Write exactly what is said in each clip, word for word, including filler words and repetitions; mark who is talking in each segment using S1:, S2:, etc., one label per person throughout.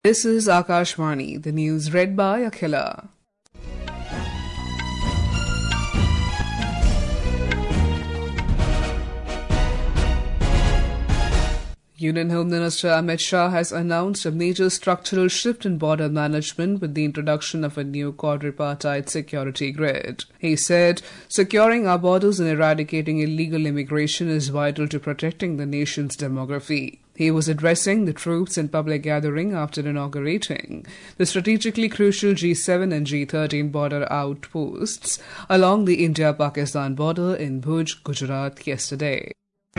S1: This is Akashvani, the news read by Akhila. Union Home Minister Amit Shah has announced a major structural shift in border management with the introduction of a new quadripartite security grid. He said, securing our borders and eradicating illegal immigration is vital to protecting the nation's demography. He was addressing the troops in public gathering after inaugurating the strategically crucial G seven and G thirteen border outposts along the India-Pakistan border in Bhuj, Gujarat yesterday.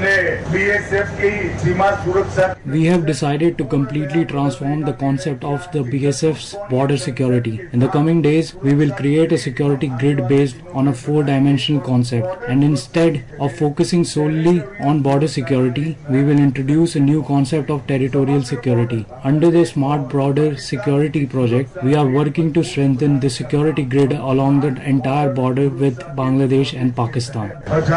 S2: We have decided to completely transform the concept of the B S F's border security. In the coming days, we will create a security grid based on a four-dimensional concept, and instead of focusing solely on border security, we will introduce a new concept of territorial security. Under the Smart Border Security project, we are working to strengthen the security grid along the entire border with Bangladesh and Pakistan.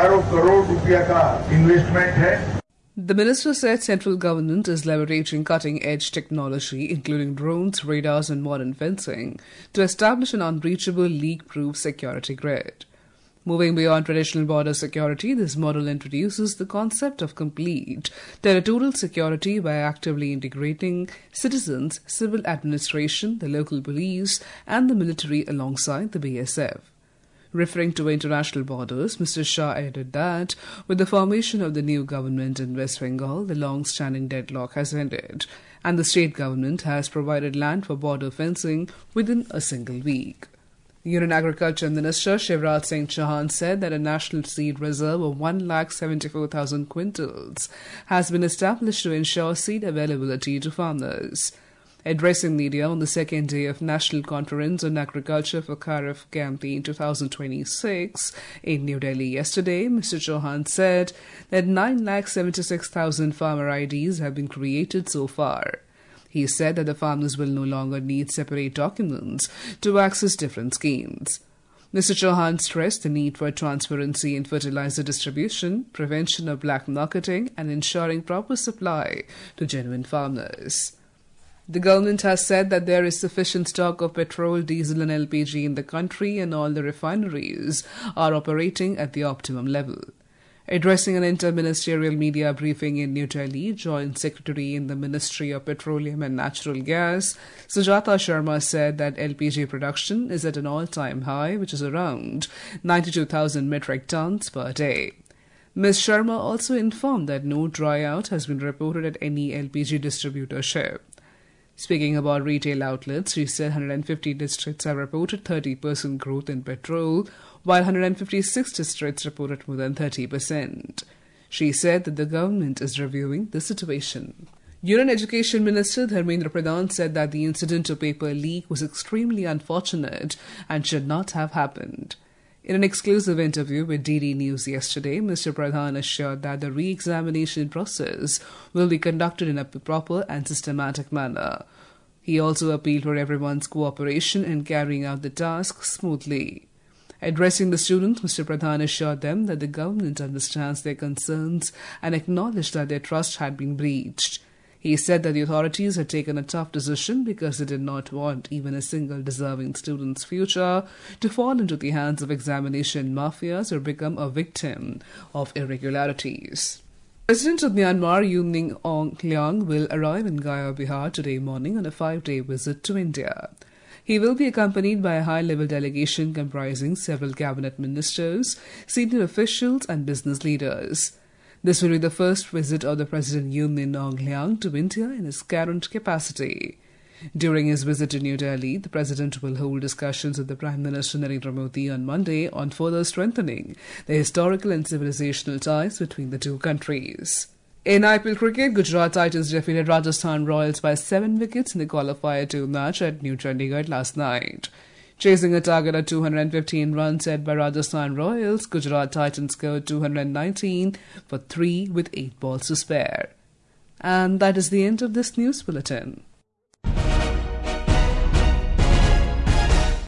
S1: The minister said central government is leveraging cutting-edge technology, including drones, radars and modern fencing, to establish an unbreachable, leak-proof security grid. Moving beyond traditional border security, this model introduces the concept of complete territorial security by actively integrating citizens, civil administration, the local police and the military alongside the B S F. Referring to international borders, Mister Shah added that with the formation of the new government in West Bengal, the long-standing deadlock has ended, and the state government has provided land for border fencing within a single week. Union Agriculture Minister Shivraj Singh Chauhan said that a national seed reserve of one lakh seventy-four thousand quintals has been established to ensure seed availability to farmers. Addressing media on the second day of National Conference on Agriculture for Kharif Campaign twenty twenty-six in New Delhi yesterday, Mister Chauhan said that nine lakh seventy-six thousand farmer I Ds have been created so far. He said that the farmers will no longer need separate documents to access different schemes. Mister Chauhan stressed the need for transparency in fertilizer distribution, prevention of black marketing, and ensuring proper supply to genuine farmers. The government has said that there is sufficient stock of petrol, diesel and L P G in the country and all the refineries are operating at the optimum level. Addressing an inter-ministerial media briefing in New Delhi, Joint Secretary in the Ministry of Petroleum and Natural Gas, Sujata Sharma said that L P G production is at an all-time high, which is around ninety-two thousand metric tons per day. Miz Sharma also informed that no dry-out has been reported at any L P G distributorship. Speaking about retail outlets, she said one hundred fifty districts have reported thirty percent growth in petrol, while one hundred fifty-six districts reported more than thirty percent. She said that the government is reviewing the situation. Union Education Minister Dharmendra Pradhan said that the incident of paper leak was extremely unfortunate and should not have happened. In an exclusive interview with D D News yesterday, Mister Pradhan assured that the re-examination process will be conducted in a proper and systematic manner. He also appealed for everyone's cooperation in carrying out the task smoothly. Addressing the students, Mister Pradhan assured them that the government understands their concerns and acknowledged that their trust had been breached. He said that the authorities had taken a tough decision because they did not want even a single deserving student's future to fall into the hands of examination mafias or become a victim of irregularities. President of Myanmar, U Min Aung Hlaing, will arrive in Gaya, Bihar today morning on a five-day visit to India. He will be accompanied by a high-level delegation comprising several cabinet ministers, senior officials and business leaders. This will be the first visit of the President U Min Aung Hlaing to India in his current capacity. During his visit to New Delhi, the President will hold discussions with the Prime Minister Narendra Modi on Monday on further strengthening the historical and civilizational ties between the two countries. In I P L cricket, Gujarat Titans defeated Rajasthan Royals by seven wickets in the qualifier two match at New Chandigarh last night. Chasing a target of two hundred fifteen runs set by Rajasthan Royals, Gujarat Titans scored two hundred nineteen for three with eight balls to spare. And that is the end of this news bulletin.